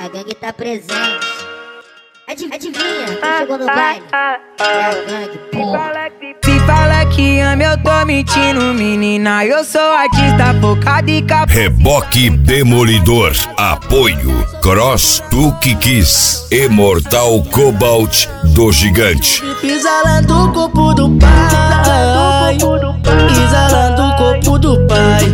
A gangue tá presente. Adivinha, quem chegou no baile? É a gangue, porra. Se fala que ama, eu tô mentindo, menina. Eu sou artista focado e capaz. Reboque Demolidor. Apoio Cross Tuque Kiss e Mortal Cobalt do Gigante. Exalando o corpo do pai, exalando o corpo do pai,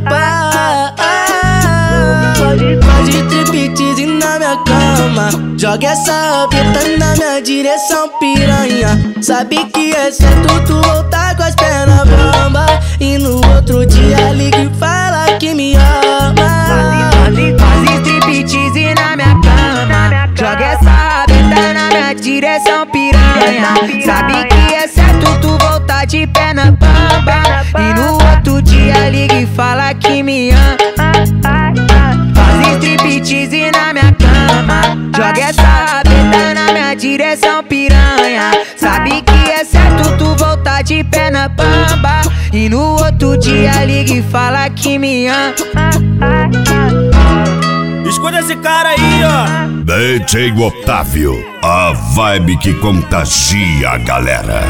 Faz striptease na minha cama, joga essa rabeta na minha direção, piranha. Sabe que é certo tu voltar com as pernas bamba e no outro dia liga e fala que me ama. Faz striptease na minha cama, joga essa rabeta na minha direção, piranha. Sabe que é certo tu voltar de pé na bamba e no outro dia liga e fala que me ama. Faz striptease na minha cama, joga essa rabeta na minha direção, piranha. Sabe que é certo tu voltar de pé na bamba e no outro dia liga e fala que me ama. Escuta esse cara aí, ó. DJ Otávio, a vibe que contagia a galera.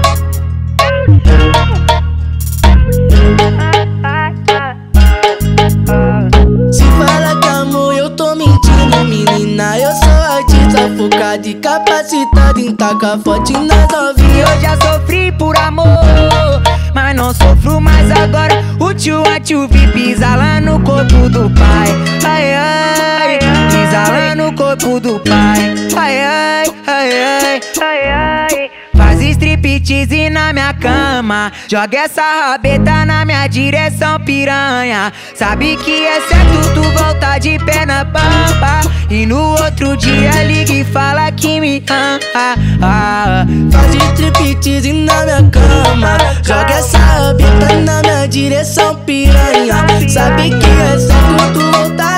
Se fala que amor, eu tô mentindo, menina. Eu sou artista focado e capacitado em tacar forte nas novinhas. Eu já sofri por amor, mas não sofro mais agora. O tio vi pisar lá no corpo do pai. Ai, ai, pisar lá no corpo do pai. Ai, ai, ai, ai, ai, ai. Faz striptease na minha cama, joga essa rabeta na minha direção, piranha. Sabe que é certo tu voltar de pé na bamba e no outro dia liga e fala que me ama. Faz striptease na minha cama, joga essa rabeta na minha direção, piranha. Sabe que é certo tu voltar